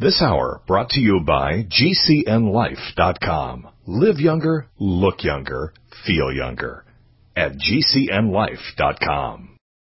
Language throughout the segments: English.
This hour brought to you by GCNLife.com. Live younger, look younger, feel younger at GCNLife.com.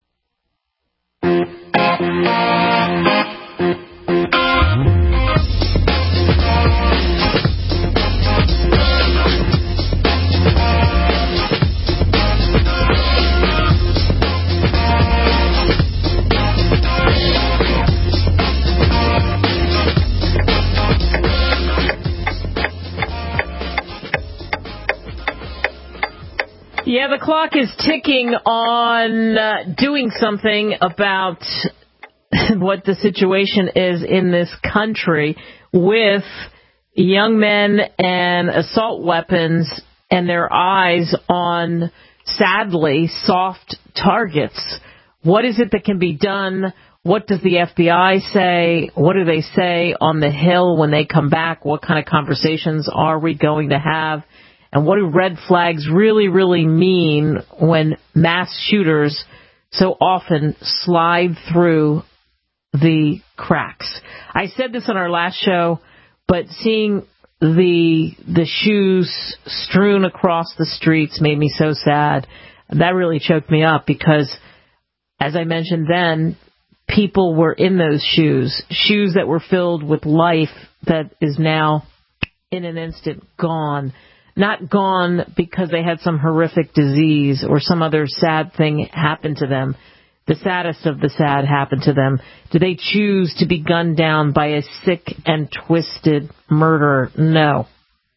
Yeah, the clock is ticking on doing something about what the situation is in this country with young men and assault weapons and their eyes on, sadly, soft targets. What is it that can be done? What does the FBI say? What do they say on the Hill when they come back? What kind of conversations are we going to have? And what do red flags really, really mean when mass shooters so often slide through the cracks? I said this on our last show, but seeing the shoes strewn across the streets made me so sad. That really choked me up because, as I mentioned then, people were in those shoes that were filled with life that is now, in an instant, gone. Not gone because they had some horrific disease or some other sad thing happen to them. The saddest of the sad happened to them. Do they choose to be gunned down by a sick and twisted murderer? No.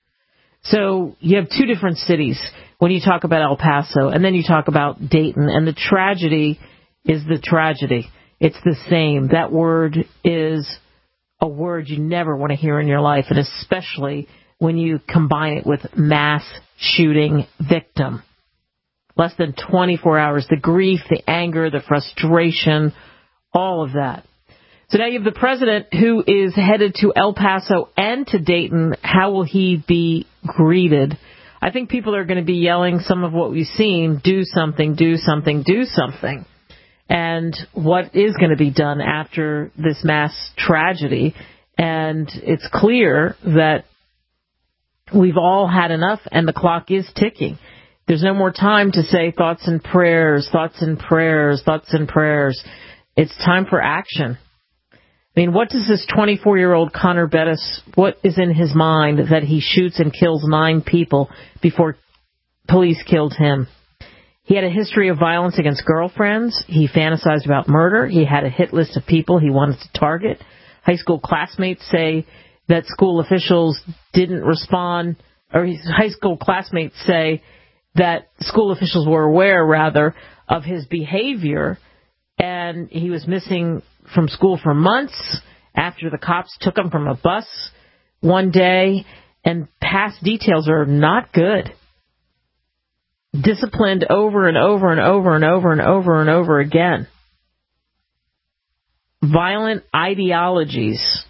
So you have two different cities when you talk about El Paso, and then you talk about Dayton, and the tragedy is the tragedy. It's the same. That word is a word you never want to hear in your life, and especially when you combine it with mass shooting victim. Less than 24 hours, the grief, the anger, the frustration, all of that. So now you have the president who is headed to El Paso and to Dayton. How will he be greeted? I think people are going to be yelling some of what we've seen, do something, do something, do something. And what is going to be done after this mass tragedy? And it's clear that we've all had enough, and the clock is ticking. There's no more time to say thoughts and prayers, thoughts and prayers, thoughts and prayers. It's time for action. I mean, what does this 24-year-old Connor Bettis, what is in his mind that he shoots and kills 9 people before police killed him? He had a history of violence against girlfriends. He fantasized about murder. He had a hit list of people he wanted to target. High school classmates say that school officials didn't respond, or his high school classmates say that school officials were aware, rather, of his behavior, and he was missing from school for months after the cops took him from a bus one day, and past details are not good. Disciplined over and over and over and over and over and over again. Violent ideologies.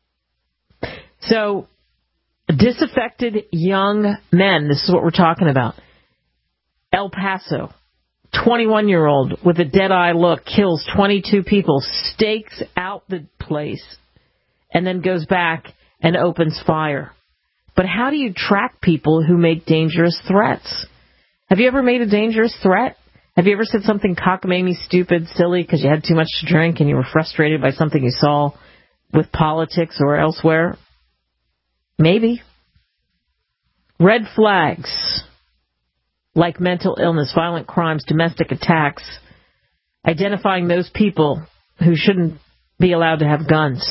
So, disaffected young men, this is what we're talking about. El Paso, 21-year-old with a dead-eye look, kills 22 people, stakes out the place, and then goes back and opens fire. But how do you track people who make dangerous threats? Have you ever made a dangerous threat? Have you ever said something cockamamie, stupid, silly because you had too much to drink and you were frustrated by something you saw with politics or elsewhere? Maybe. Red flags like mental illness, violent crimes, domestic attacks, identifying those people who shouldn't be allowed to have guns.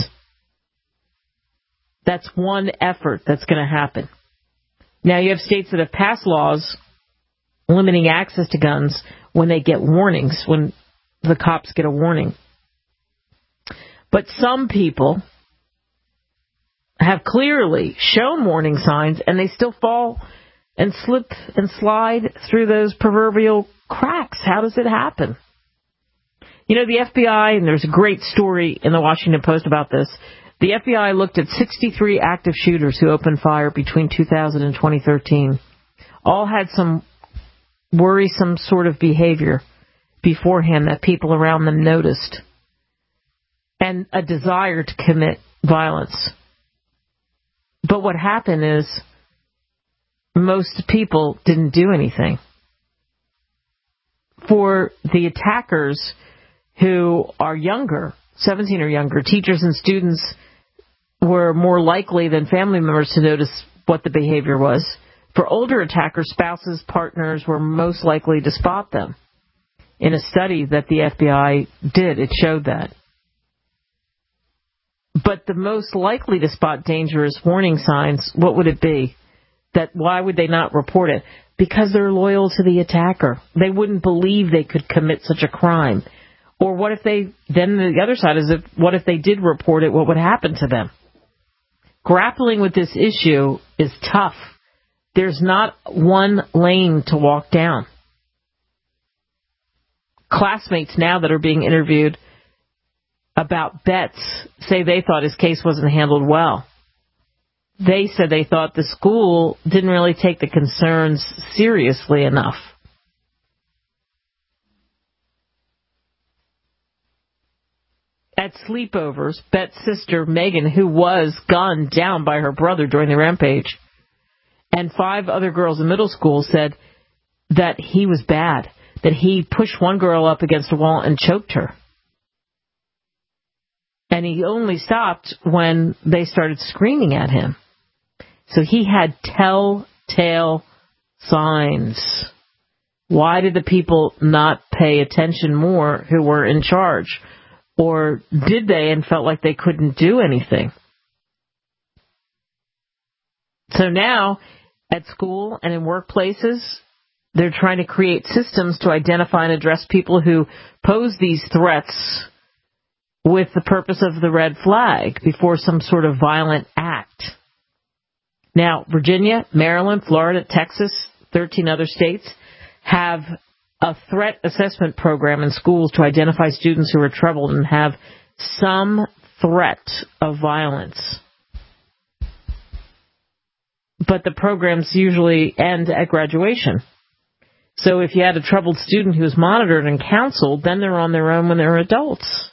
That's one effort that's going to happen. Now, you have states that have passed laws limiting access to guns when they get warnings, when the cops get a warning. But some people have clearly shown warning signs, and they still fall and slip and slide through those proverbial cracks. How does it happen? You know, the FBI, and there's a great story in the Washington Post about this, the FBI looked at 63 active shooters who opened fire between 2000 and 2013. All had some worrisome sort of behavior beforehand that people around them noticed, and a desire to commit violence. But what happened is most people didn't do anything. For the attackers who are younger, 17 or younger, teachers and students were more likely than family members to notice what the behavior was. For older attackers, spouses, partners were most likely to spot them. In a study that the FBI did, it showed that. But the most likely to spot dangerous warning signs, what would it be? That why would they not report it? Because they're loyal to the attacker. They wouldn't believe they could commit such a crime. Or what if they, then the other side is, what if they did report it, what would happen to them? Grappling with this issue is tough. There's not one lane to walk down. Classmates now that are being interviewed about Betts say they thought his case wasn't handled well. They said they thought the school didn't really take the concerns seriously enough. At sleepovers, Betts' sister, Megan, who was gunned down by her brother during the rampage, and 5 other girls in middle school said that he was bad, that he pushed one girl up against a wall and choked her. And he only stopped when they started screaming at him. So he had telltale signs. Why did the people not pay attention more who were in charge? Or did they and felt like they couldn't do anything? So now, at school and in workplaces, they're trying to create systems to identify and address people who pose these threats with the purpose of the red flag before some sort of violent act. Now, Virginia, Maryland, Florida, Texas, 13 other states have a threat assessment program in schools to identify students who are troubled and have some threat of violence. But the programs usually end at graduation. So if you had a troubled student who was monitored and counseled, then they're on their own when they're adults.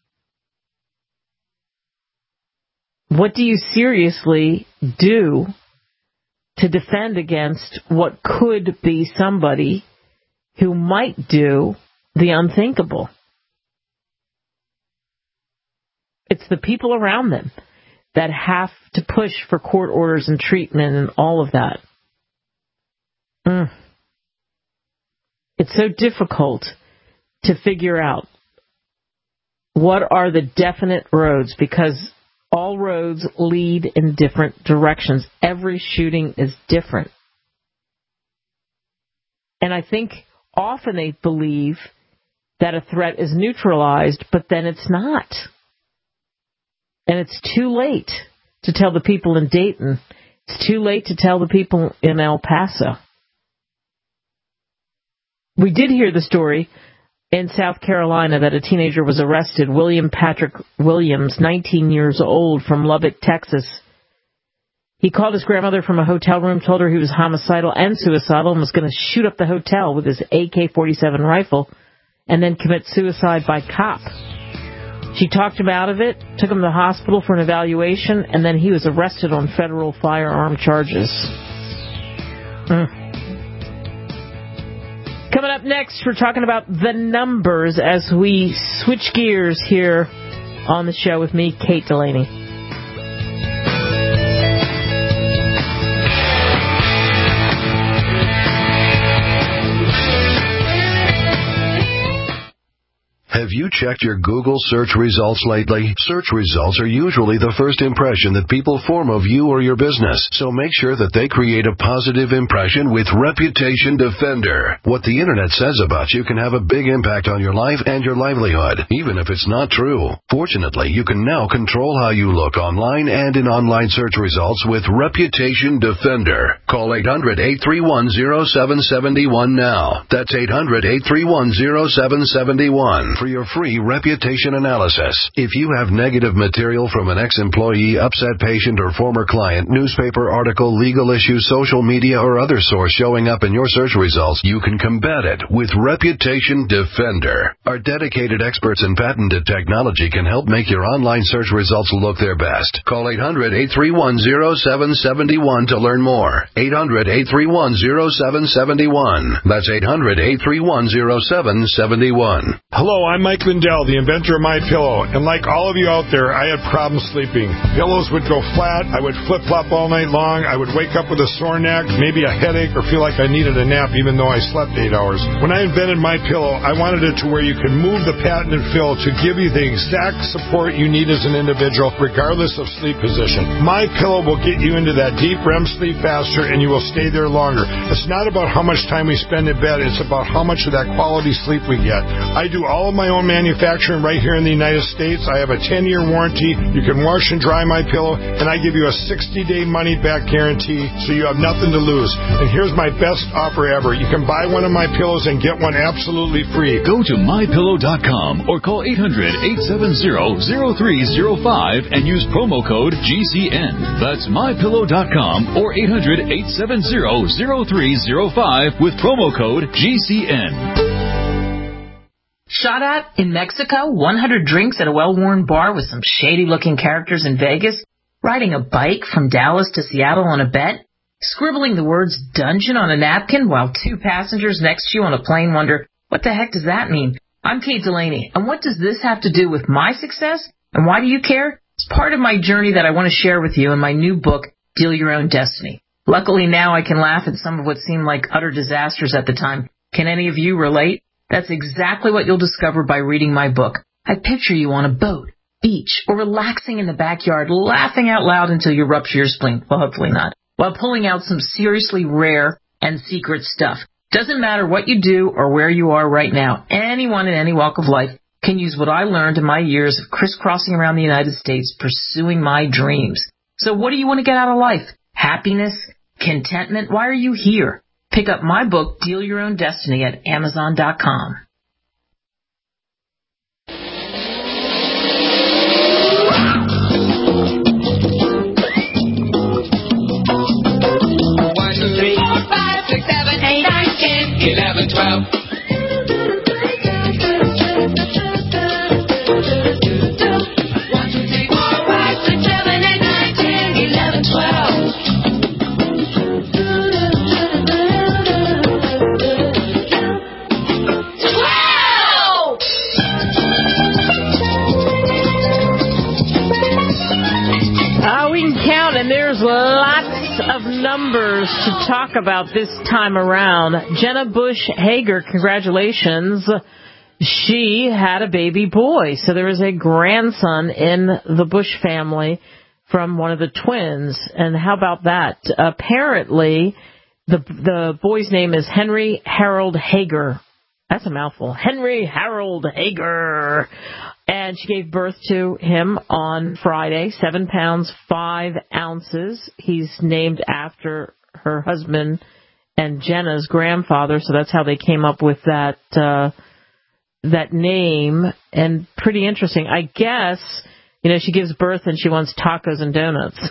What do you seriously do to defend against what could be somebody who might do the unthinkable? It's the people around them that have to push for court orders and treatment and all of that. It's so difficult to figure out what are the definite roads, because all roads lead in different directions. Every shooting is different. And I think often they believe that a threat is neutralized, but then it's not. And it's too late to tell the people in Dayton. It's too late to tell the people in El Paso. We did hear the story in South Carolina that a teenager was arrested, William Patrick Williams, 19 years old, from Lubbock, Texas. He called his grandmother from a hotel room, told her he was homicidal and suicidal, and was going to shoot up the hotel with his AK-47 rifle and then commit suicide by cop. She talked him out of it, took him to the hospital for an evaluation, and then he was arrested on federal firearm charges. Coming up next, we're talking about the numbers as we switch gears here on the show with me, Kate Delaney. Have you checked your Google search results lately? Search results are usually the first impression that people form of you or your business, so make sure that they create a positive impression with Reputation Defender. What the internet says about you can have a big impact on your life and your livelihood, even if it's not true. Fortunately, you can now control how you look online and in online search results with Reputation Defender. Call 800-831-0771 now. That's 800-831-0771 for your your free reputation analysis. If you have negative material from an ex-employee, upset patient, or former client, newspaper article, legal issue, social media, or other source showing up in your search results, you can combat it with Reputation Defender. Our dedicated experts in patented technology can help make your online search results look their best. Call 800-831-0771 to learn more. 800-831-0771. That's 800-831-0771. Hello, I'm Mike Lindell, the inventor of MyPillow, and like all of you out there, I had problems sleeping. Pillows would go flat, I would flip-flop all night long, I would wake up with a sore neck, maybe a headache, or feel like I needed a nap even though I slept 8 hours. When I invented MyPillow, I wanted it to where you could move the patented fill to give you the exact support you need as an individual, regardless of sleep position. MyPillow will get you into that deep REM sleep faster, and you will stay there longer. It's not about how much time we spend in bed, it's about how much of that quality sleep we get. I do all of my own manufacturing right here in the United States. I have a 10-year warranty. You can wash and dry MyPillow, and I give you a 60-day money-back guarantee, so you have nothing to lose. And here's my best offer ever. You can buy one of my pillows and get one absolutely free. Go to MyPillow.com or call 800-870-0305 and use promo code GCN. That's MyPillow.com or 800-870-0305 with promo code GCN. Shot at in Mexico, 100 drinks at a well-worn bar with some shady-looking characters in Vegas, riding a bike from Dallas to Seattle on a bet, scribbling the words dungeon on a napkin while two passengers next to you on a plane wonder, what the heck does that mean? I'm Kate Delaney, and what does this have to do with my success? And why do you care? It's part of my journey that I want to share with you in my new book, Deal Your Own Destiny. Luckily now I can laugh at some of what seemed like utter disasters at the time. Can any of you relate? That's exactly what you'll discover by reading my book. I picture you on a boat, beach, or relaxing in the backyard, laughing out loud until you rupture your spleen. Well, hopefully not. While pulling out some seriously rare and secret stuff. Doesn't matter what you do or where you are right now. Anyone in any walk of life can use what I learned in my years of crisscrossing around the United States pursuing my dreams. So what do you want to get out of life? Happiness? Contentment? Why are you here? Pick up my book, Deal Your Own Destiny, at Amazon.com. One, two, three, 4, 5, 6, 7, 8, 9, 10, 11, 12. 1, 2, 3, 4, 5, 6, 7, 8, 9, 10, 11, 12. And there's lots of numbers to talk about this time around. Jenna Bush Hager, congratulations. She had a baby boy. So there is a grandson in the Bush family from one of the twins. And how about that? Apparently, the boy's name is Henry Harold Hager. That's a mouthful. Henry Harold Hager. And she gave birth to him on Friday, 7 pounds, 5 ounces. He's named after her husband and Jenna's grandfather, so that's how they came up with that name. And pretty interesting. I guess, she gives birth and she wants tacos and donuts.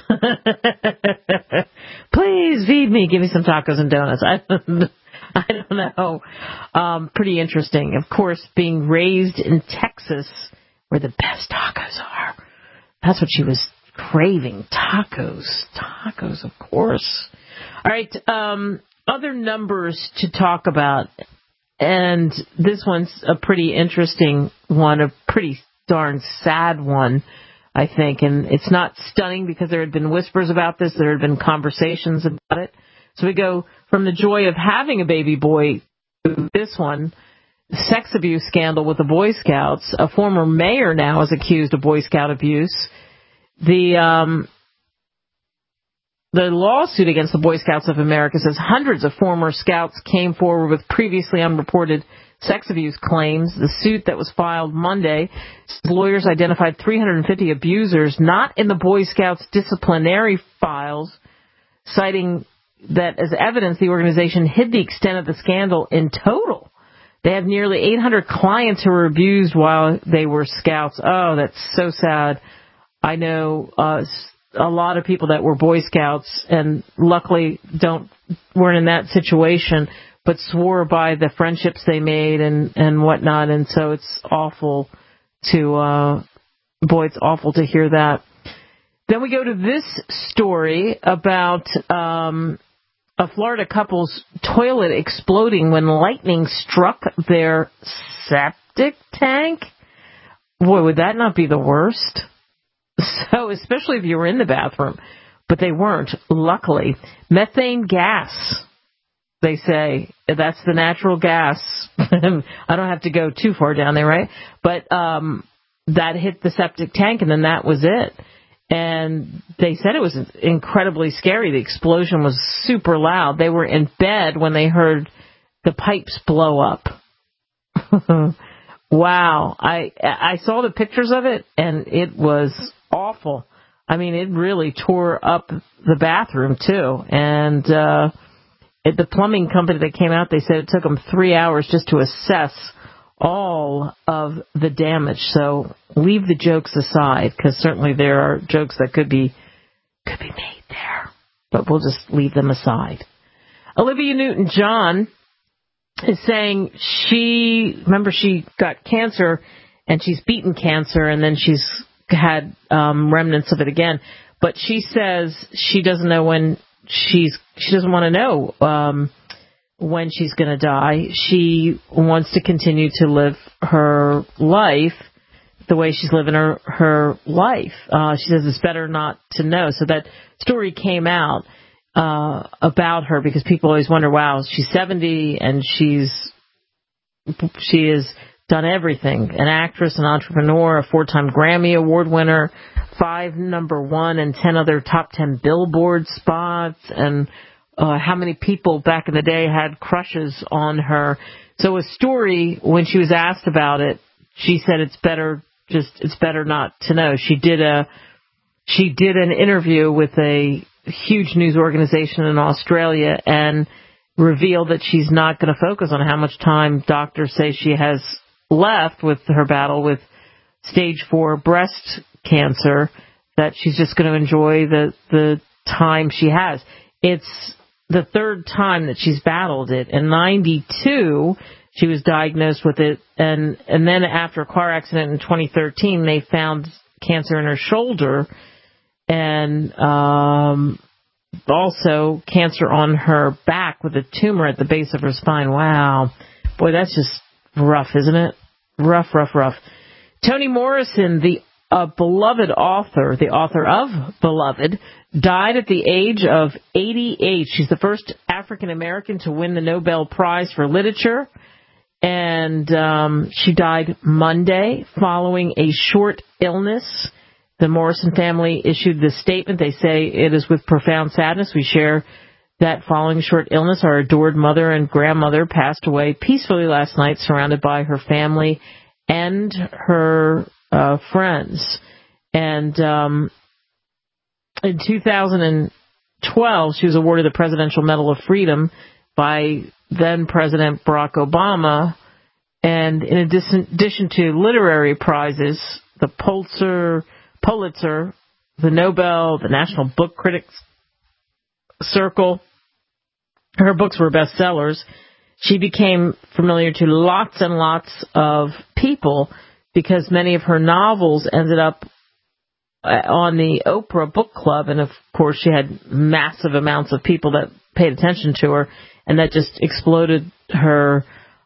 Please feed me. Give me some tacos and donuts. I don't know. Pretty interesting. Of course, being raised in Texas, where the best tacos are. That's what she was craving. Tacos. Tacos, of course. All right. Other numbers to talk about. And this one's a pretty interesting one, a pretty darn sad one, I think. And it's not stunning because there had been whispers about this. There had been conversations about it. So we go from the joy of having a baby boy to this one. Sex abuse scandal with the Boy Scouts. A former mayor now is accused of Boy Scout abuse. The lawsuit against the Boy Scouts of America says hundreds of former Scouts came forward with previously unreported sex abuse claims. The suit that was filed Monday, lawyers identified 350 abusers not in the Boy Scouts disciplinary files, citing that as evidence the organization hid the extent of the scandal in total. They have nearly 800 clients who were abused while they were scouts. Oh, that's so sad. I know a lot of people that were Boy Scouts and luckily weren't in that situation, but swore by the friendships they made and whatnot. And so it's awful it's awful to hear that. Then we go to this story about a Florida couple's toilet exploding when lightning struck their septic tank. Boy, would that not be the worst? So, especially if you were in the bathroom. But they weren't, luckily. Methane gas, they say. That's the natural gas. I don't have to go too far down there, right? But that hit the septic tank, and then that was it. And they said it was incredibly scary. The explosion was super loud. They were in bed when they heard the pipes blow up. Wow. I saw the pictures of it, and it was awful. I mean, it really tore up the bathroom, too. And the plumbing company that came out, they said it took them 3 hours just to assess all of the damage. So leave the jokes aside, because certainly there are jokes that could be made there, but we'll just leave them aside. Olivia Newton-John is saying she got cancer and she's beaten cancer, and then she's had remnants of it again. But she says she doesn't know when she doesn't want to know when she's going to die. She wants to continue to live her life the way she's living her life. She says it's better not to know. So that story came out about her because people always wonder, wow, she's 70 and she has done everything. An actress, an entrepreneur, a 4-time Grammy Award winner, 5 number 1 and 10 other top 10 Billboard spots, and how many people back in the day had crushes on her. So a story, when she was asked about it, she said it's better not to know. She did an interview with a huge news organization in Australia and revealed that she's not going to focus on how much time doctors say she has left with her battle with stage 4 breast cancer, that she's just going to enjoy the time she has. It's the 3rd time that she's battled it. In 92, she was diagnosed with it, and then after a car accident in 2013, they found cancer in her shoulder, and also cancer on her back with a tumor at the base of her spine. Wow. Boy, that's just rough, isn't it? Rough. Toni Morrison, the beloved author, the author of Beloved, died at the age of 88. She's the first African American to win the Nobel Prize for Literature, and she died Monday following a short illness. The Morrison family issued this statement. They say, it is with profound sadness we share that following a short illness, our adored mother and grandmother passed away peacefully last night, surrounded by her family and her friends. And in 2012, she was awarded the Presidential Medal of Freedom by then President Barack Obama. And in addition to literary prizes, the Pulitzer, the Nobel, the National Book Critics Circle, her books were bestsellers. She became familiar to lots and lots of people because many of her novels ended up on the Oprah Book Club, and of course she had massive amounts of people that paid attention to her, and that just exploded her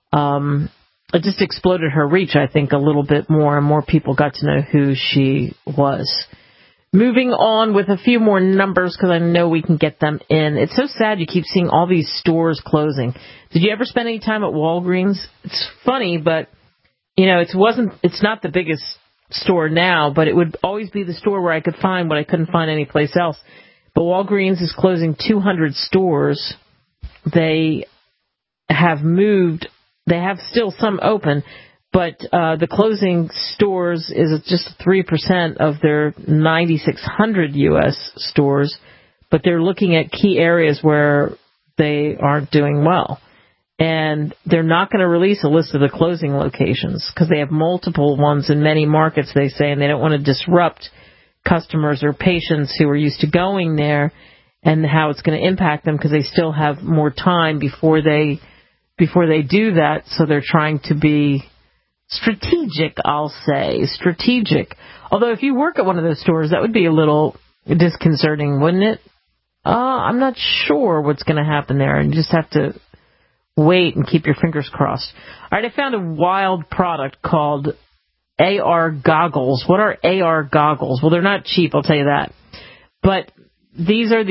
reach, I think, a little bit more, and more people got to know who she was. Moving on with a few more numbers, because I know we can get them in. It's so sad you keep seeing all these stores closing. Did you ever spend any time at Walgreens? It's funny, but it's not the biggest store now, but it would always be the store where I could find what I couldn't find anyplace else. But Walgreens is closing 200 stores. They have moved. They have still some open, but the closing stores is just 3% of their 9,600 U.S. stores, but they're looking at key areas where they aren't doing well. And they're not going to release a list of the closing locations because they have multiple ones in many markets, they say, and they don't want to disrupt customers or patients who are used to going there and how it's going to impact them because they still have more time before they do that. So they're trying to be strategic, I'll say. Strategic. Although if you work at one of those stores, that would be a little disconcerting, wouldn't it? I'm not sure what's going to happen there, and you just have to wait and keep your fingers crossed. All right, I found a wild product called AR goggles. What are AR goggles? Well, they're not cheap, I'll tell you that. But these are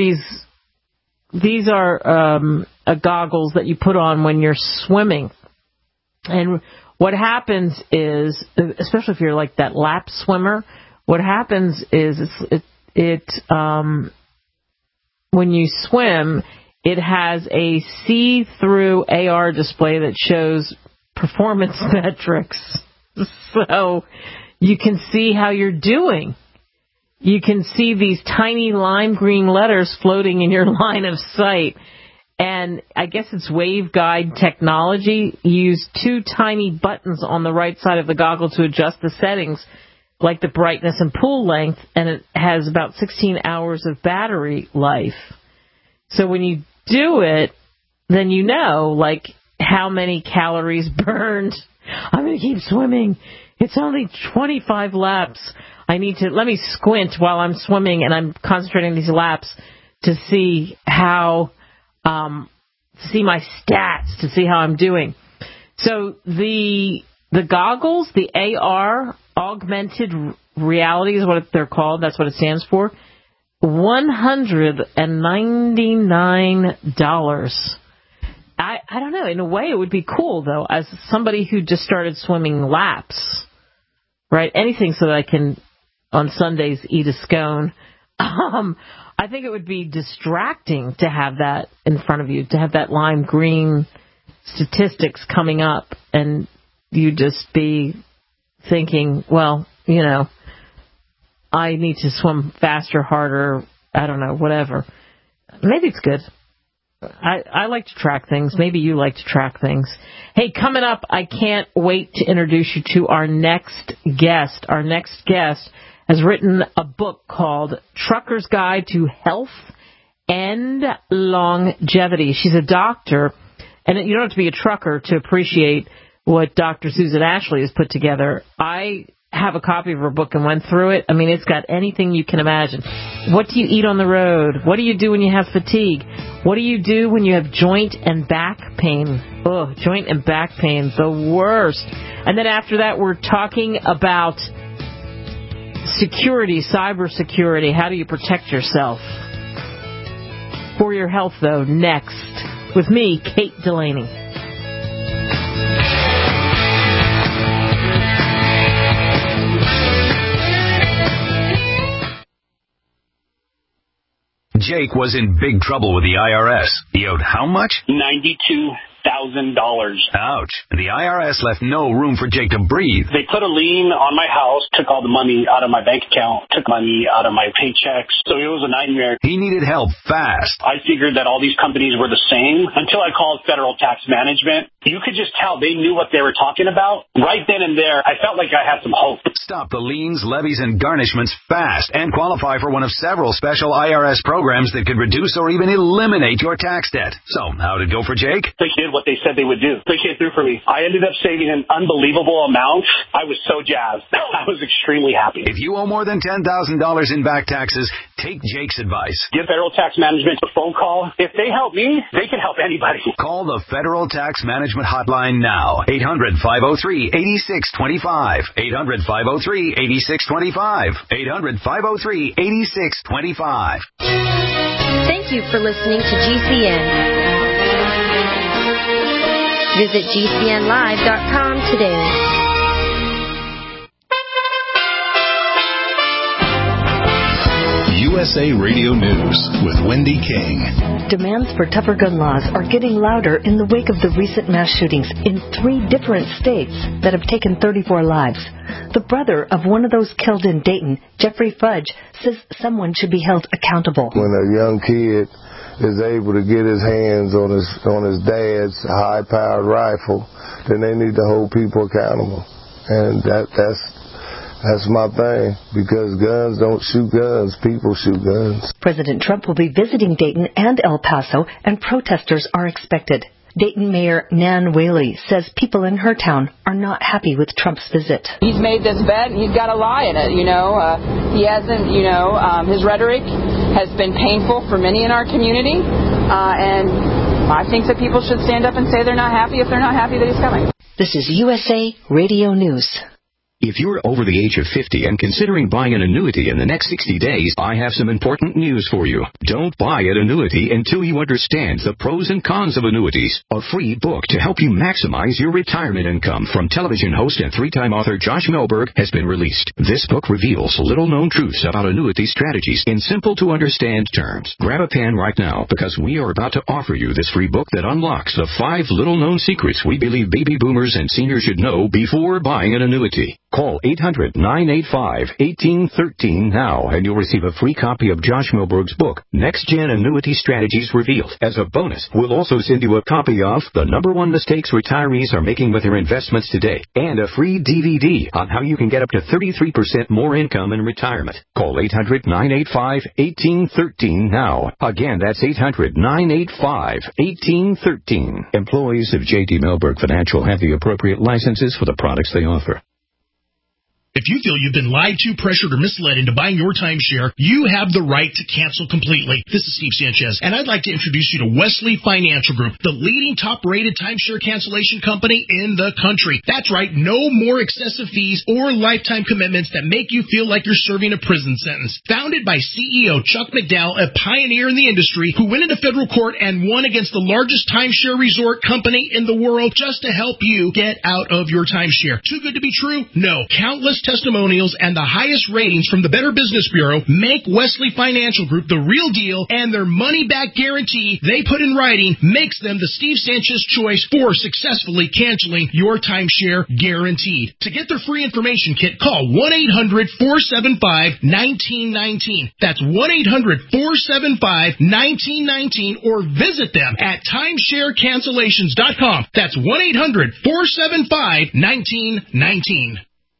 goggles that you put on when you're swimming. And what happens is, especially if you're like that lap swimmer, what happens is when you swim, it has a see-through AR display that shows performance metrics. So you can see how you're doing. You can see these tiny lime green letters floating in your line of sight. And I guess it's waveguide technology. You use two tiny buttons on the right side of the goggle to adjust the settings, like the brightness and pool length, and it has about 16 hours of battery life. So when you do it, then you know, like, how many calories burned. I'm going to keep swimming. It's only 25 laps. Let me squint while I'm swimming, and I'm concentrating these laps to see how, to see my stats, to see how I'm doing. So the goggles, the AR, augmented reality is what they're called. That's what it stands for. $199. I don't know. In a way, it would be cool, though, as somebody who just started swimming laps, right? Anything so that I can, on Sundays, eat a scone. I think it would be distracting to have that in front of you, to have that lime green statistics coming up, and you just be thinking, well, you know, I need to swim faster, harder, I don't know, whatever. Maybe it's good. I like to track things. Maybe you like to track things. Hey, coming up, I can't wait to introduce you to our next guest. Our next guest has written a book called Trucker's Guide to Health and Longevity. She's a doctor, and you don't have to be a trucker to appreciate what Dr. Susan Ashley has put together. I have a copy of her book and went through it. I mean, it's got anything you can imagine. What do you eat on the road? What do you do when you have fatigue? What do you do when you have joint and back pain? Oh, joint and back pain, the worst. And then after that, we're talking about security, cybersecurity. How do you protect yourself? For your health, though, next. With me, Kate Delaney. Jake was in big trouble with the IRS. He owed how much? $92,000. Ouch. The IRS left no room for Jake to breathe. They put a lien on my house, took all the money out of my bank account, took money out of my paychecks. So it was a nightmare. He needed help fast. I figured that all these companies were the same until I called Federal Tax Management. You could just tell they knew what they were talking about. Right then and there, I felt like I had some hope. Stop the liens, levies, and garnishments fast and qualify for one of several special IRS programs that could reduce or even eliminate your tax debt. So, how'd it go for Jake? They did what they said they would do. They came through for me. I ended up saving an unbelievable amount. I was so jazzed. I was extremely happy. If you owe more than $10,000 in back taxes, take Jake's advice. Give Federal Tax Management a phone call. If they help me, they can help anybody. Call the Federal Tax Management Hotline now. 800-503-8625. 800-503-8625. 800-503-8625. Thank you for listening to GCN. Visit GCNlive.com today. USA Radio News with Wendy King. Demands for tougher gun laws are getting louder in the wake of the recent mass shootings in 3 different states that have taken 34 lives. The brother of one of those killed in Dayton, Jeffrey Fudge, says someone should be held accountable. When a young kid is able to get his hands on his dad's high-powered rifle, then they need to hold people accountable. And that's my thing, because guns don't shoot guns, people shoot guns. President Trump will be visiting Dayton and El Paso, and protesters are expected. Dayton Mayor Nan Whaley says people in her town are not happy with Trump's visit. He's made this bet, and he's got a lie in it, He hasn't, his rhetoric has been painful for many in our community, and I think that people should stand up and say they're not happy if they're not happy that he's coming. This is USA Radio News. If you're over the age of 50 and considering buying an annuity in the next 60 days, I have some important news for you. Don't buy an annuity until you understand the pros and cons of annuities. A free book to help you maximize your retirement income from television host and three-time author Josh Melberg has been released. This book reveals little-known truths about annuity strategies in simple-to-understand terms. Grab a pen right now, because we are about to offer you this free book that unlocks the 5 little-known secrets we believe baby boomers and seniors should know before buying an annuity. Call 800-985-1813 now, and you'll receive a free copy of Josh Melberg's book, Next Gen Annuity Strategies Revealed. As a bonus, we'll also send you a copy of The #1 Mistakes Retirees Are Making with Their Investments Today, and a free DVD on how you can get up to 33% more income in retirement. Call 800-985-1813 now. Again, that's 800-985-1813. Employees of J.D. Melberg Financial have the appropriate licenses for the products they offer. If you feel you've been lied to, pressured, or misled into buying your timeshare, you have the right to cancel completely. This is Steve Sanchez, and I'd like to introduce you to Wesley Financial Group, the leading top-rated timeshare cancellation company in the country. That's right, no more excessive fees or lifetime commitments that make you feel like you're serving a prison sentence. Founded by CEO Chuck McDowell, a pioneer in the industry who went into federal court and won against the largest timeshare resort company in the world just to help you get out of your timeshare. Too good to be true? No. Countless testimonials and the highest ratings from the Better Business Bureau make Wesley Financial Group the real deal, and their money-back guarantee they put in writing makes them the Steve Sanchez choice for successfully canceling your timeshare guaranteed. To get their free information kit, call 1-800-475-1919. That's 1-800-475-1919, or visit them at timesharecancellations.com. That's 1-800-475-1919.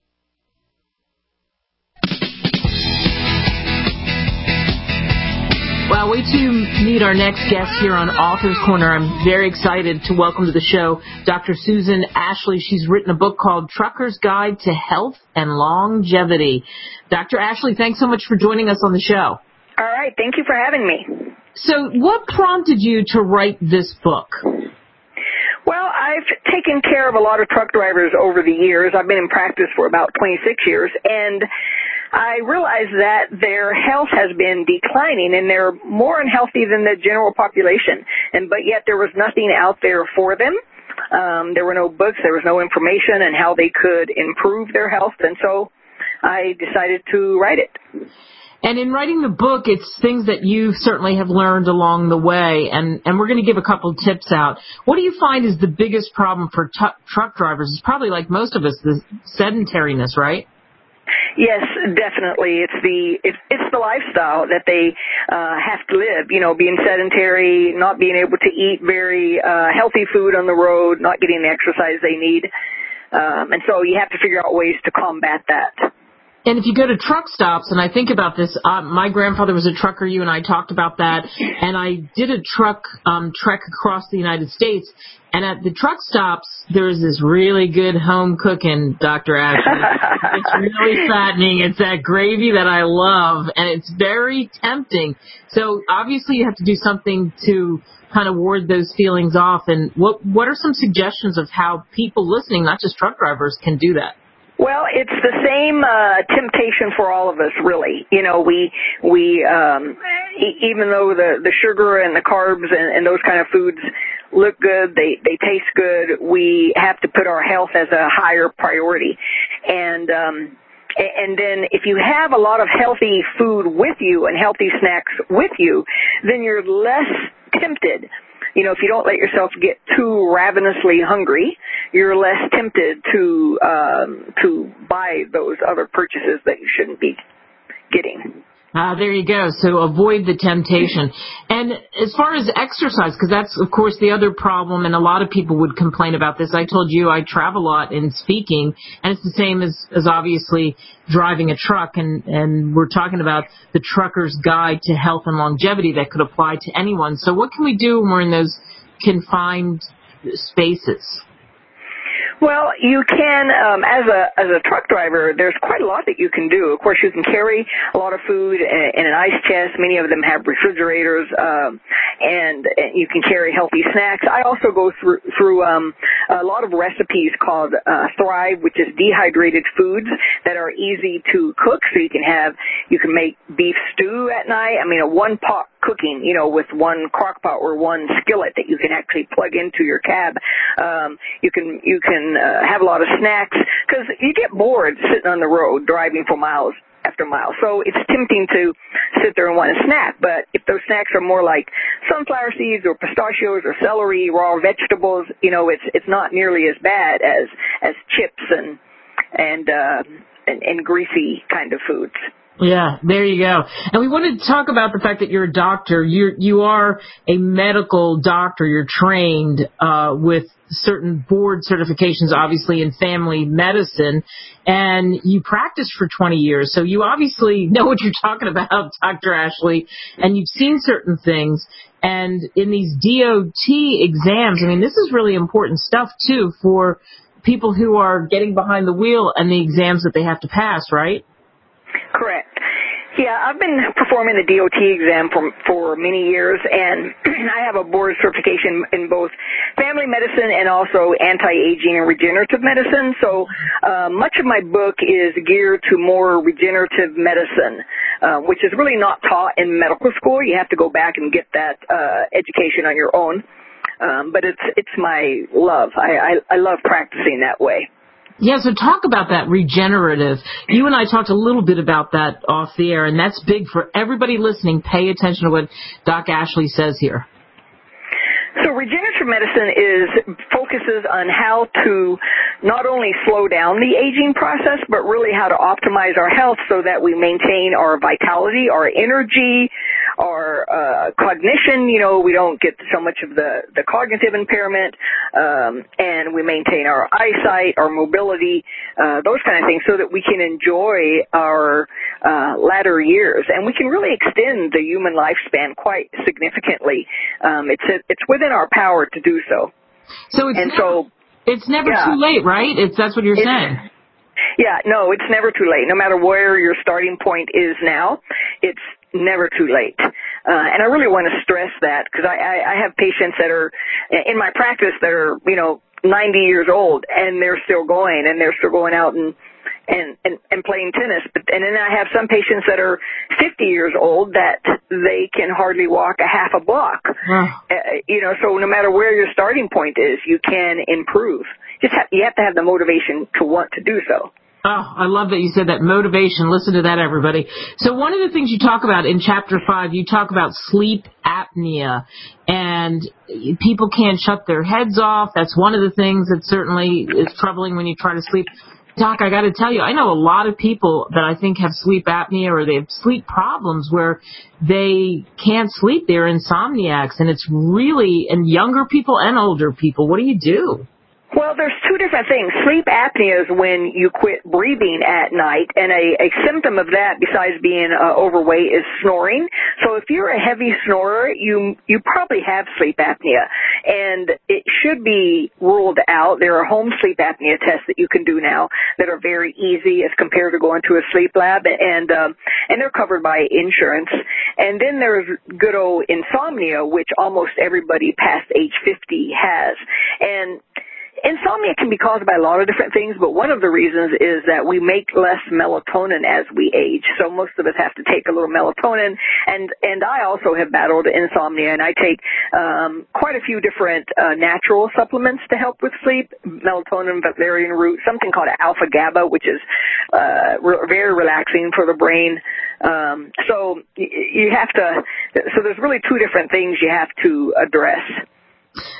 Well, wait till you meet our next guest here on Author's Corner. I'm very excited to welcome to the show Dr. Susan Ashley. She's written a book called Trucker's Guide to Health and Longevity. Dr. Ashley, thanks so much for joining us on the show. All right. Thank you for having me. So what prompted you to write this book? Well, I've taken care of a lot of truck drivers over the years. I've been in practice for about 26 years, and I realized that their health has been declining, and they're more unhealthy than the general population. But yet there was nothing out there for them. There were no books. There was no information on how they could improve their health. And so I decided to write it. And in writing the book, it's things that you certainly have learned along the way. And we're going to give a couple tips out. What do you find is the biggest problem for truck drivers? It's probably like most of us, the sedentariness, right? Yes, definitely. It's the lifestyle that they have to live, being sedentary, not being able to eat very healthy food on the road, not getting the exercise they need. And so you have to figure out ways to combat that. And if you go to truck stops, and I think about this, my grandfather was a trucker, you and I talked about that, and I did a truck trek across the United States, and at the truck stops, there's this really good home cooking, Dr. Ashley. It's really fattening. It's that gravy that I love, and it's very tempting. So obviously you have to do something to kind of ward those feelings off. And what are some suggestions of how people listening, not just truck drivers, can do that? Well, it's the same temptation for all of us, really. We even though the sugar and the carbs and those kind of foods look good, they taste good, we have to put our health as a higher priority. And then if you have a lot of healthy food with you and healthy snacks with you, then you're less tempted. If you don't let yourself get too ravenously hungry, you're less tempted to buy those other purchases that you shouldn't be getting. There you go. So avoid the temptation. And as far as exercise, because that's, of course, the other problem, and a lot of people would complain about this. I told you I travel a lot in speaking, and it's the same as obviously driving a truck, and we're talking about the Trucker's Guide to Health and Longevity that could apply to anyone. So what can we do when we're in those confined spaces? Well, you can, as a truck driver, there's quite a lot that you can do. Of course, you can carry a lot of food in an ice chest. Many of them have refrigerators, and you can carry healthy snacks. I also go through a lot of recipes called Thrive, which is dehydrated foods that are easy to cook. So you can make beef stew at night. I mean, a one-pot cooking, with one crock pot or one skillet that you can actually plug into your cab. You can have a lot of snacks, because you get bored sitting on the road driving for miles after miles. So it's tempting to sit there and want a snack. But if those snacks are more like sunflower seeds or pistachios or celery, raw vegetables, it's not nearly as bad as chips and greasy kind of foods. Yeah, there you go. And we wanted to talk about the fact that you're a doctor. You are a medical doctor. You're trained with certain board certifications, obviously, in family medicine, and you practiced for 20 years. So you obviously know what you're talking about, Dr. Ashley, and you've seen certain things. And in these DOT exams, I mean, this is really important stuff, too, for people who are getting behind the wheel and the exams that they have to pass, right? Correct. Yeah, I've been performing the DOT exam for many years, and I have a board certification in both family medicine and also anti-aging and regenerative medicine. So much of my book is geared to more regenerative medicine, which is really not taught in medical school. You have to go back and get that education on your own. But it's my love. I love practicing that way. Yeah, so talk about that regenerative. You and I talked a little bit about that off the air, and that's big for everybody listening. Pay attention to what Doc Ashley says here. So regenerative medicine focuses on how to not only slow down the aging process, but really how to optimize our health so that we maintain our vitality, our energy, our cognition. We don't get so much of the cognitive impairment, and we maintain our eyesight, our mobility, those kind of things, so that we can enjoy our latter years, and we can really extend the human lifespan quite significantly. It's within our power to do so. So it's never too late, right? That's what you're saying. Yeah, no, it's never too late. No matter where your starting point is now, it's never too late. And I really want to stress that, because I have patients that are in my practice that are, 90 years old, and they're still going out and playing tennis. And then I have some patients that are 50 years old that they can hardly walk a half a block. So no matter where your starting point is, you can improve. You have to have the motivation to want to do so. Oh, I love that you said that, motivation. Listen to that, everybody. So one of the things you talk about in Chapter 5, you talk about sleep apnea, and people can't shut their heads off. That's one of the things that certainly is troubling when you try to sleep. Doc, I got to tell you, I know a lot of people that I think have sleep apnea, or they have sleep problems where they can't sleep. They're insomniacs, and it's really, and younger people and older people. What do you do? Well, there's two different things. Sleep apnea is when you quit breathing at night, and a symptom of that, besides being overweight, is snoring. So if you're a heavy snorer, you probably have sleep apnea, and it should be ruled out. There are home sleep apnea tests that you can do now that are very easy as compared to going to a sleep lab, and they're covered by insurance. And then there's good old insomnia, which almost everybody past age 50 has. And insomnia can be caused by a lot of different things, but one of the reasons is that we make less melatonin as we age. So most of us have to take a little melatonin, and I also have battled insomnia, and I take quite a few different natural supplements to help with sleep: melatonin, valerian root, something called alpha GABA, which is very relaxing for the brain. So you have to. So there's really two different things you have to address.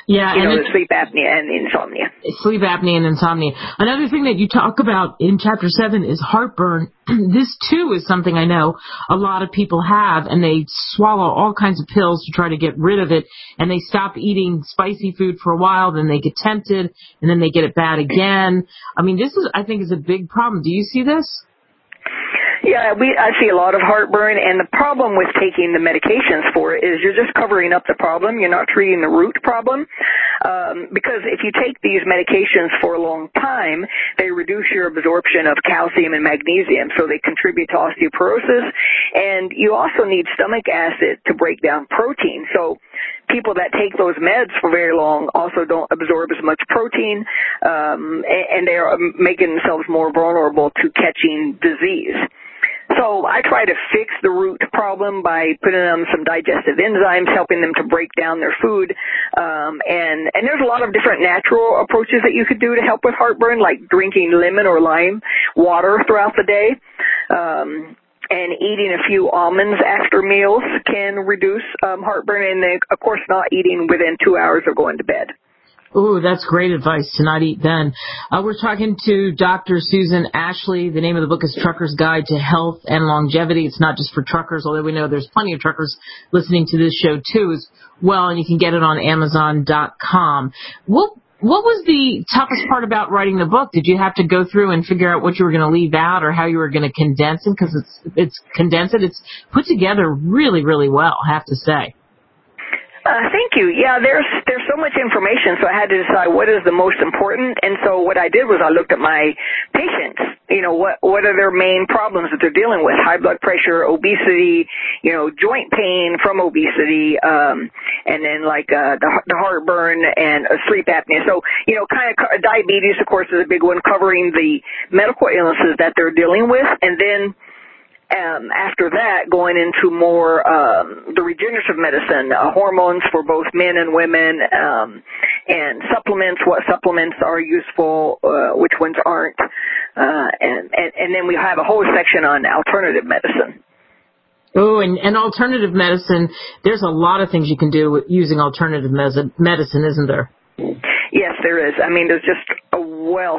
Yeah, the sleep apnea and the insomnia. Sleep apnea and insomnia. Another thing that you talk about in Chapter 7 is heartburn. This, too, is something I know a lot of people have, and they swallow all kinds of pills to try to get rid of it, and they stop eating spicy food for a while, then they get tempted, and then they get it bad again. I mean, this is, I think, is a big problem. Do you see this? Yeah, I see a lot of heartburn, and the problem with taking the medications for it is you're just covering up the problem. You're not treating the root problem. Because if you take these medications for a long time, they reduce your absorption of calcium and magnesium, so they contribute to osteoporosis. And you also need stomach acid to break down protein. So people that take those meds for very long also don't absorb as much protein, and they are making themselves more vulnerable to catching disease. So I try to fix the root problem by putting them some digestive enzymes, helping them to break down their food. And there's a lot of different natural approaches that you could do to help with heartburn, like drinking lemon or lime water throughout the day. And eating a few almonds after meals can reduce heartburn, and then, of course, not eating within 2 hours of going to bed. Ooh, that's great advice to not eat then. We're talking to Dr. Susan Ashley. The name of the book is Trucker's Guide to Health and Longevity. It's not just for truckers, although we know there's plenty of truckers listening to this show, too, as well, and you can get it on Amazon.com. What was the toughest part about writing the book? Did you have to go through and figure out what you were going to leave out or how you were going to condense it? Because it's condensed. It's put together really, really well, I have to say. Thank you. Yeah, there's so much information, so I had to decide what is the most important. And so what I did was I looked at my patients. What are their main problems that they're dealing with? High blood pressure, obesity, joint pain from obesity, and then like the heartburn and sleep apnea. So, kind of diabetes, of course, is a big one, covering the medical illnesses that they're dealing with, and then after that, going into more the regenerative medicine, hormones for both men and women, and supplements, what supplements are useful, which ones aren't, and then we have a whole section on alternative medicine. Oh, and alternative medicine, there's a lot of things you can do with using alternative medicine, isn't there? Yes, there is. I mean, there's just a wealth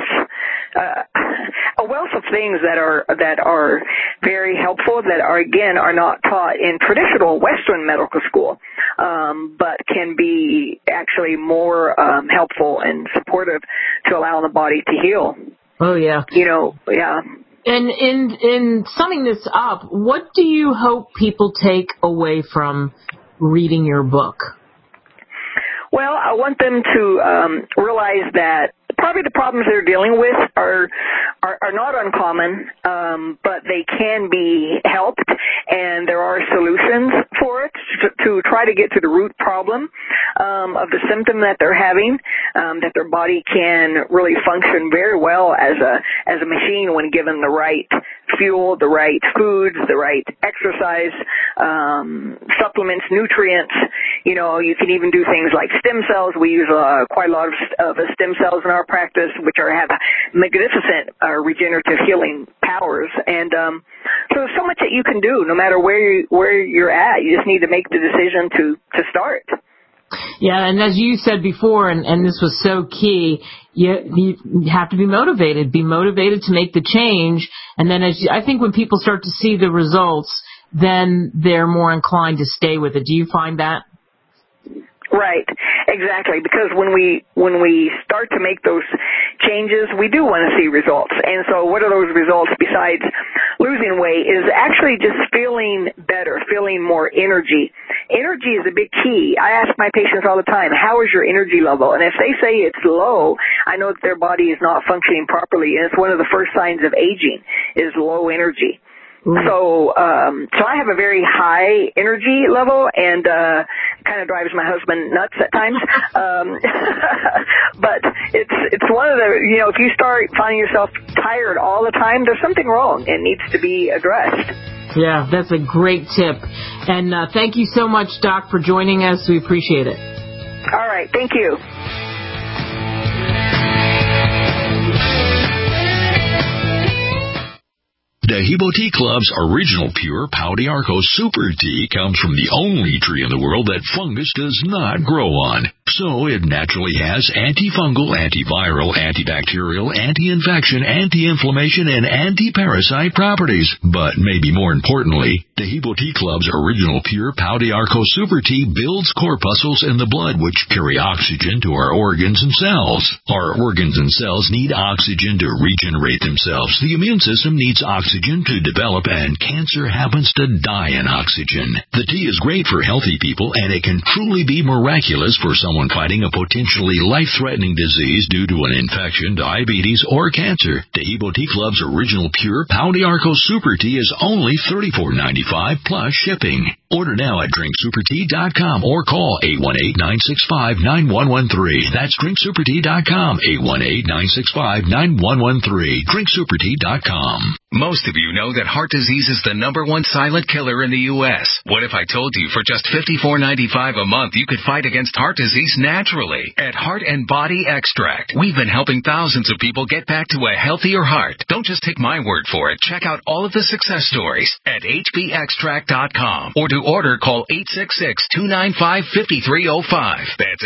of things that are very helpful, that are not taught in traditional Western medical school, but can be actually more helpful and supportive to allow the body to heal. Oh yeah. Yeah. And in summing this up, what do you hope people take away from reading your book? Well, I want them to realize that probably the problems they're dealing with are not uncommon, but they can be helped, and there are solutions for it to try to get to the root problem of the symptom that they're having, that their body can really function very well as a machine when given the right fuel, the right foods, the right exercise, supplements, nutrients. You can even do things like stem cells. We use quite a lot of stem cells in our practice, which have magnificent regenerative healing powers. And so there's so much that you can do, no matter where you're at. You just need to make the decision to start. Yeah, and as you said before, and this was so key, you have to be motivated. Be motivated to make the change, and then I think when people start to see the results, then they're more inclined to stay with it. Do you find that? Right, exactly. Because when we start to make those changes, we do want to see results. And so what are those results besides losing weight is actually just feeling better, feeling more energy. Energy is a big key. I ask my patients all the time, how is your energy level? And if they say it's low, I know that their body is not functioning properly. And it's one of the first signs of aging is low energy. So I have a very high energy level, and kind of drives my husband nuts at times. But it's one of the, if you start finding yourself tired all the time, there's something wrong and needs to be addressed. Yeah, that's a great tip. And thank you so much, Doc, for joining us. We appreciate it. All right, thank you. Dahibo Tea Club's original pure Pau d'Arco Super Tea comes from the only tree in the world that fungus does not grow on. So it naturally has antifungal, antiviral, antibacterial, anti-infection, anti-inflammation, and anti-parasite properties. But maybe more importantly, Taheebo Tea Club's original pure Pau de Arco Super Tea builds corpuscles in the blood which carry oxygen to our organs and cells. Our organs and cells need oxygen to regenerate themselves. The immune system needs oxygen to develop, and cancer happens to die in oxygen. The tea is great for healthy people, and it can truly be miraculous for someone fighting a potentially life-threatening disease due to an infection, diabetes, or cancer. Taheebo Tea Club's original pure Pau de Arco Super Tea is only $34.95 plus shipping. Order now at drinksupertea.com or call 818-965-9113. That's drinksupertea.com, 818-965-9113. drinksupertea.com. Most of you know that heart disease is the #1 silent killer in the U.S. What if I told you for just $54.95 a month you could fight against heart disease naturally? At Heart and Body Extract, we've been helping thousands of people get back to a healthier heart. Don't just take my word for it. Check out all of the success stories at hbextract.com, or to order, call 866-295-5305. That's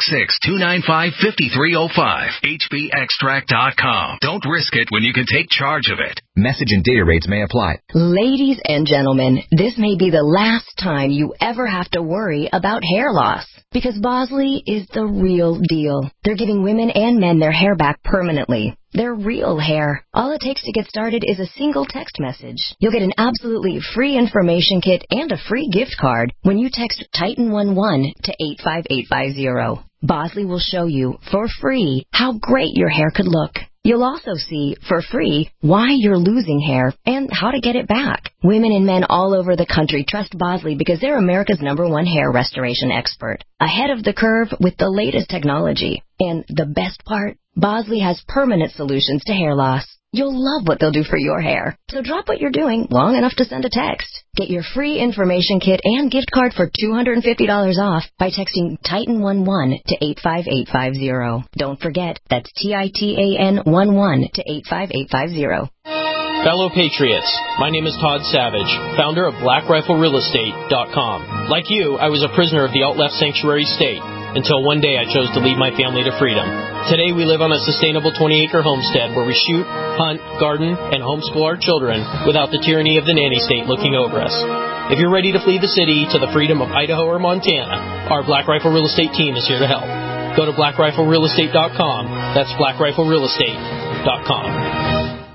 866-295-5305. hbextract.com. Don't risk it when you can take charge of it. Message and data rates may apply. Ladies and gentlemen, this may be the last time you ever have to worry about hair loss, because Bosley is the real deal. They're giving women and men their hair back permanently. Their real hair. All it takes to get started is a single text message. You'll get an absolutely free information kit and a free gift card when you text Titan11 to 85850. Bosley will show you for free how great your hair could look. You'll also see, for free, why you're losing hair and how to get it back. Women and men all over the country trust Bosley because they're America's #1 hair restoration expert. Ahead of the curve with the latest technology. And the best part? Bosley has permanent solutions to hair loss. You'll love what they'll do for your hair. So drop what you're doing long enough to send a text. Get your free information kit and gift card for $250 off by texting Titan11 to 85850. Don't forget, that's TITAN11 to 85850. Fellow Patriots, my name is Todd Savage, founder of BlackRifleRealEstate.com. Like you, I was a prisoner of the alt-left sanctuary state, until one day I chose to lead my family to freedom. Today we live on a sustainable 20-acre homestead where we shoot, hunt, garden, and homeschool our children without the tyranny of the nanny state looking over us. If you're ready to flee the city to the freedom of Idaho or Montana, our Black Rifle Real Estate team is here to help. Go to BlackRifleRealEstate.com. That's BlackRifleRealEstate.com.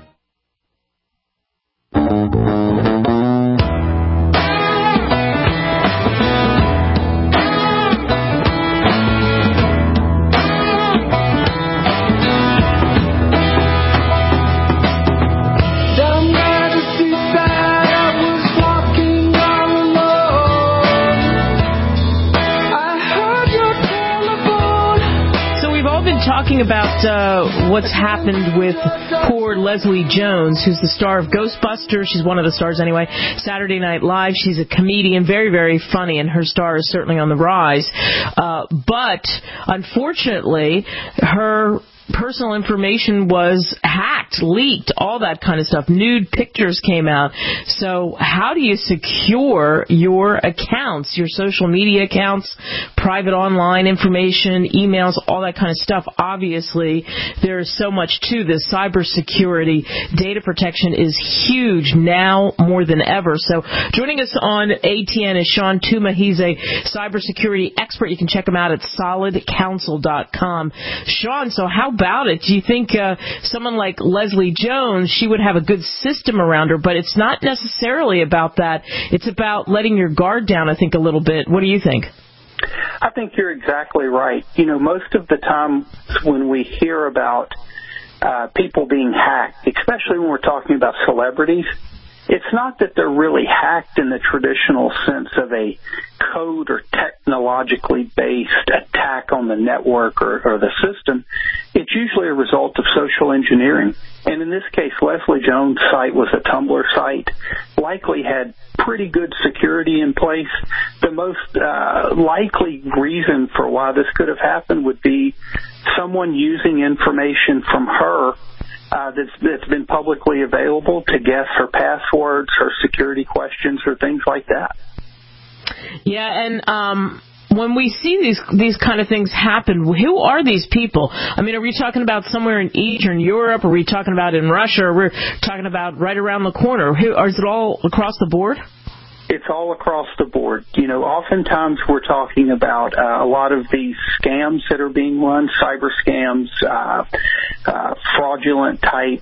Talking about what's happened with poor Leslie Jones, who's the star of Ghostbusters. She's one of the stars anyway. Saturday Night Live. She's a comedian, very, very funny, and her star is certainly on the rise. But unfortunately, her personal information was hacked, leaked, all that kind of stuff. Nude pictures came out. So how do you secure your accounts, your social media accounts, private online information, emails, all that kind of stuff? Obviously, there's so much to this. Cybersecurity, data protection is huge now more than ever. So joining us on ATN is Sean Tuma. He's a cybersecurity expert. You can check him out at solidcounsel.com. Sean, so how about it? Do you think someone like Leslie Jones, she would have a good system around her, but it's not necessarily about that. It's about letting your guard down, I think, a little bit. What do you think? I think you're exactly right. You know, most of the time when we hear about people being hacked, especially when we're talking about celebrities, it's not that they're really hacked in the traditional sense of a code or technologically based attack on the network or the system. It's usually a result of social engineering. And in this case, Leslie Jones' site was a Tumblr site, likely had pretty good security in place. The most likely reason for why this could have happened would be someone using information from her that's been publicly available to guess her passwords, her security questions, or things like that. Yeah, and when we see these kind of things happen, who are these people? I mean, are we talking about somewhere in Eastern Europe? Are we talking about in Russia? Or we're talking about right around the corner? Is it all across the board? It's all across the board. Oftentimes we're talking about a lot of these scams that are being run, cyber scams, fraudulent type,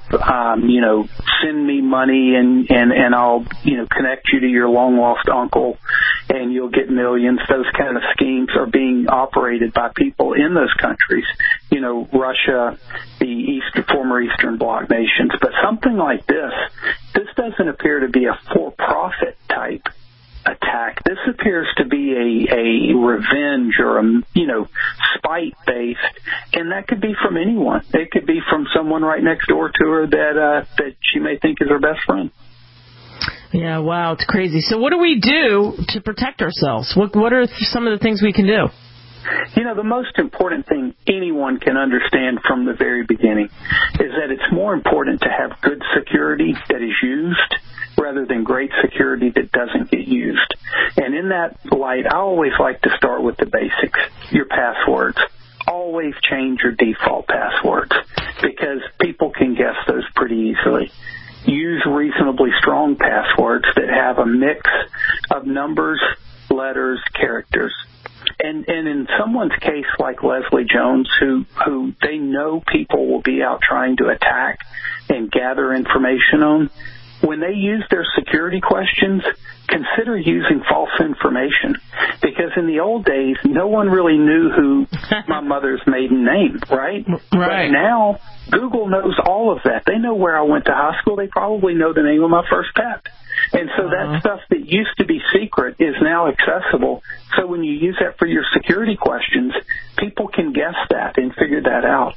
send me money and I'll, connect you to your long lost uncle and you'll get millions. Those kind of schemes are being operated by people in those countries, Russia, the former Eastern Bloc nations. But something like this doesn't appear to be a for-profit type attack. This appears to be a revenge or spite-based, and that could be from anyone. It could be from someone right next door to her that she may think is her best friend. Yeah, wow, it's crazy. So what do we do to protect ourselves? What are some of the things we can do? The most important thing anyone can understand from the very beginning is that it's more important to have good security that is used rather than great security that doesn't get used. And in that light, I always like to start with the basics, your passwords. Always change your default passwords because people can guess those pretty easily. Use reasonably strong passwords that have a mix of numbers, letters, characters. And in someone's case like Leslie Jones, who they know people will be out trying to attack and gather information on, when they use their security questions, consider using false information. Because in the old days, no one really knew who my mother's maiden name, right? But now, Google knows all of that. They know where I went to high school. They probably know the name of my first pet. And so that stuff that used to be secret is now accessible. So when you use that for your security questions, people can guess that and figure that out.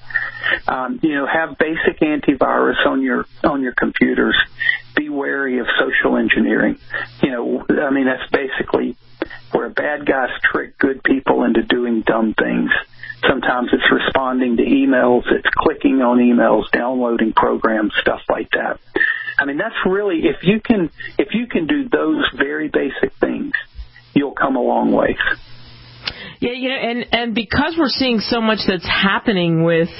Have basic antivirus on your computers. Be wary of social engineering. That's basically where bad guys trick good people into doing dumb things. Sometimes it's responding to emails, it's clicking on emails, downloading programs, stuff like that. That's really, if you can do those very basic things, you'll come a long ways. Yeah, and because we're seeing so much that's happening with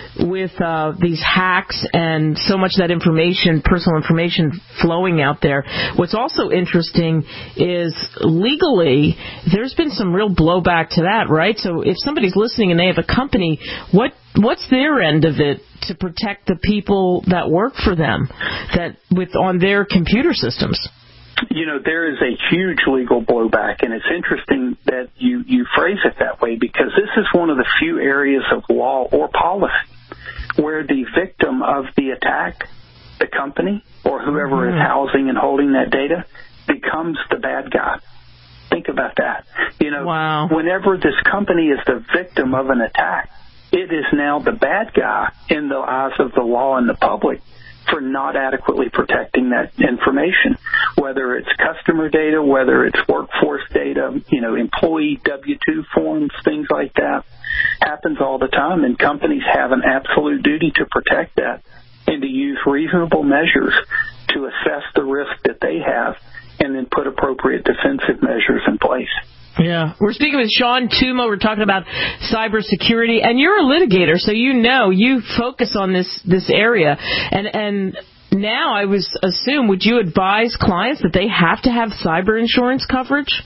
these hacks and so much of that personal information flowing out there, what's also interesting is legally there's been some real blowback to that, right? So if somebody's listening and they have a company, what's their end of it to protect the people that work for them on their computer systems? There is a huge legal blowback, and it's interesting that you phrase it that way because this is one of the few areas of law or policy where the victim of the attack, the company, or whoever is housing and holding that data, becomes the bad guy. Think about that. Whenever this company is the victim of an attack, it is now the bad guy in the eyes of the law and the public for not adequately protecting that information, whether it's customer data, whether it's workforce data, employee W-2 forms, things like that. Happens all the time, and companies have an absolute duty to protect that and to use reasonable measures to assess the risk that they have and then put appropriate defensive measures in place. Yeah. We're speaking with Sean Tuma. We're talking about cybersecurity, and you're a litigator, so you focus on this area. And now I would you advise clients that they have to have cyber insurance coverage?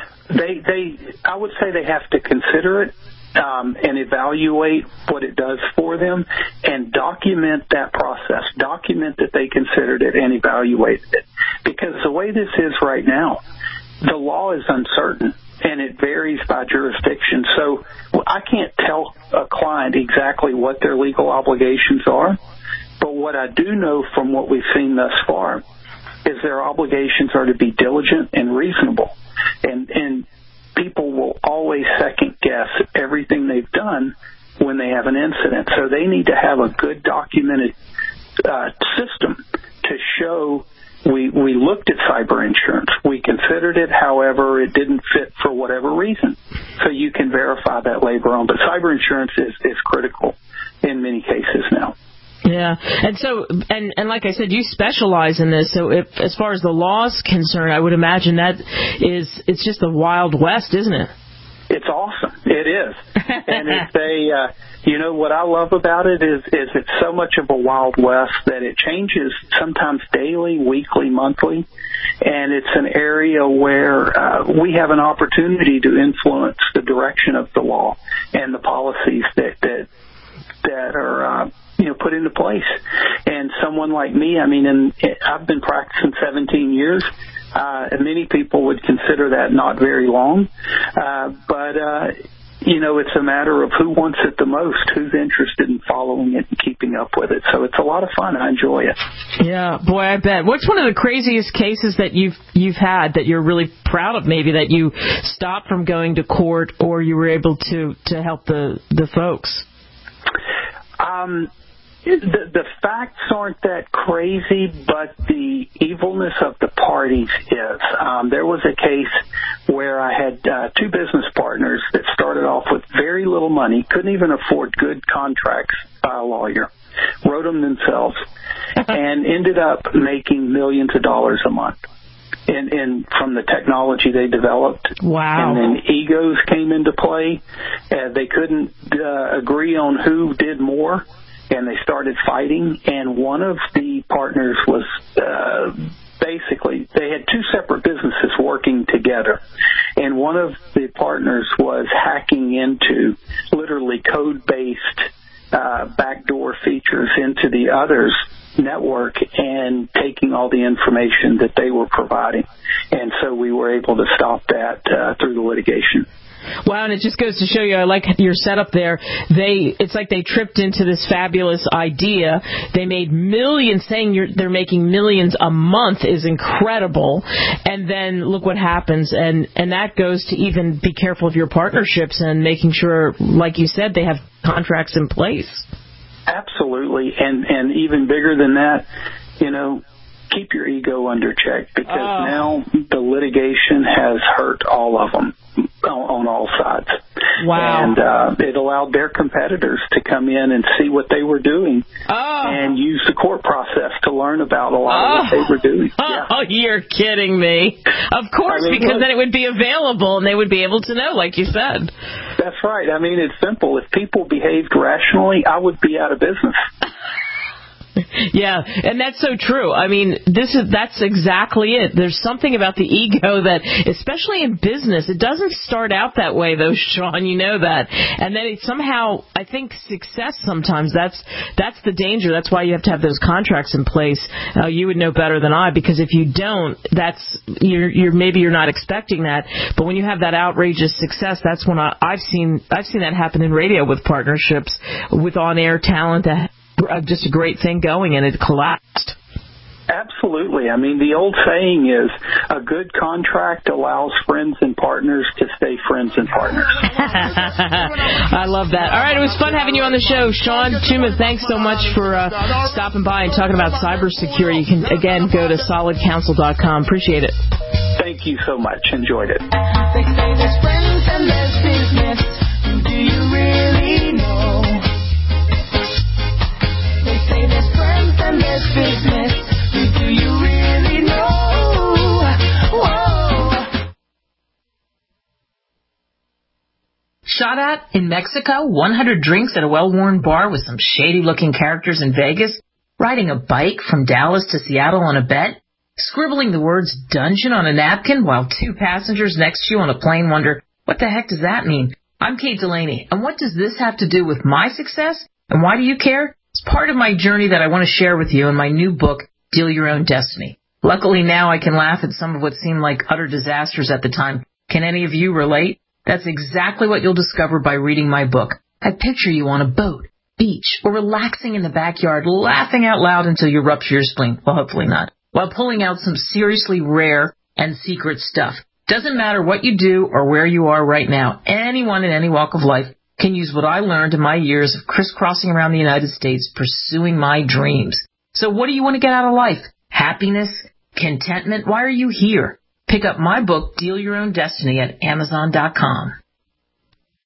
I would say they have to consider it and evaluate what it does for them and document that process. Document that they considered it and evaluated it. Because the way this is right now, the law is uncertain. And it varies by jurisdiction. So I can't tell a client exactly what their legal obligations are. But what I do know from what we've seen thus far is their obligations are to be diligent and reasonable. And people will always second guess everything they've done when they have an incident. So they need to have a good documented system to show we looked at cyber insurance. We considered it, however, it didn't fit for whatever reason. So you can verify that later on. But cyber insurance is critical in many cases now. Yeah, and so, and like I said, you specialize in this. So, as far as the law is concerned, I would imagine it's just the Wild West, isn't it? It's awesome. It is. And what I love about it is it's so much of a Wild West that it changes sometimes daily, weekly, monthly. And it's an area where we have an opportunity to influence the direction of the law and the policies that are put into place. And someone like me, I've been practicing 17 years. And many people would consider that not very long. But it's a matter of who wants it the most, who's interested in following it and keeping up with it. So it's a lot of fun. I enjoy it. Yeah, boy, I bet. What's one of the craziest cases that you've had that you're really proud of, maybe, that you stopped from going to court or you were able to help the folks? The facts aren't that crazy, but the evilness of the parties is. There was a case where I had two business partners that started off with very little money, couldn't even afford good contracts by a lawyer, wrote them themselves, and ended up making millions of dollars a month. And from the technology they developed. Wow. And then egos came into play. They couldn't agree on who did more. And they started fighting, and one of the partners was basically, they had two separate businesses working together, and one of the partners was hacking into literally code-based backdoor features into the other's network and taking all the information that they were providing. And so we were able to stop that through the litigation. Wow, and it just goes to show you, I like your setup there. It's like they tripped into this fabulous idea. They made millions, saying they're making millions a month is incredible. And then look what happens. And that goes to even be careful of your partnerships and making sure, like you said, they have contracts in place. Absolutely. And even bigger than that, keep your ego under check, because now the litigation has hurt all of them on all sides. Wow. And it allowed their competitors to come in and see what they were doing and use the court process to learn about a lot of what they were doing. Yeah. Oh, you're kidding me. Of course, because then it would be available and they would be able to know, like you said. That's right. It's simple. If people behaved rationally, I would be out of business. Yeah, and that's so true. That's exactly it. There's something about the ego that, especially in business, it doesn't start out that way, though, Sean. You know that. And then it somehow, I think, success sometimes, that's the danger. That's why you have to have those contracts in place. You would know better than I, because if you don't, maybe you're not expecting that. But when you have that outrageous success, that's when I've seen that happen in radio with partnerships with on-air talent that just a great thing going, and it collapsed. Absolutely. The old saying is, a good contract allows friends and partners to stay friends and partners. I love that. All right, it was fun having you on the show. Sean Tuma, thanks so much for stopping by and talking about cybersecurity. You can, again, go to solidcounsel.com. Appreciate it. Thank you so much. Enjoyed it. They say there's friends and there's business. Do you really know? They say there's friends and there's business. Do you really know? Whoa. Shot at in Mexico, 100 drinks at a well-worn bar with some shady-looking characters in Vegas, riding a bike from Dallas to Seattle on a bet, scribbling the words dungeon on a napkin while two passengers next to you on a plane wonder, what the heck does that mean? I'm Kate Delaney, and what does this have to do with my success? And why do you care? It's part of my journey that I want to share with you in my new book, Deal Your Own Destiny. Luckily now I can laugh at some of what seemed like utter disasters at the time. Can any of you relate? That's exactly what you'll discover by reading my book. I picture you on a boat, beach, or relaxing in the backyard, laughing out loud until you rupture your spleen. Well, hopefully not. While pulling out some seriously rare and secret stuff. Doesn't matter what you do or where you are right now. Anyone in any walk of life can use what I learned in my years of crisscrossing around the United States pursuing my dreams. So what do you want to get out of life? Happiness? Contentment? Why are you here? Pick up my book, Deal Your Own Destiny, at Amazon.com.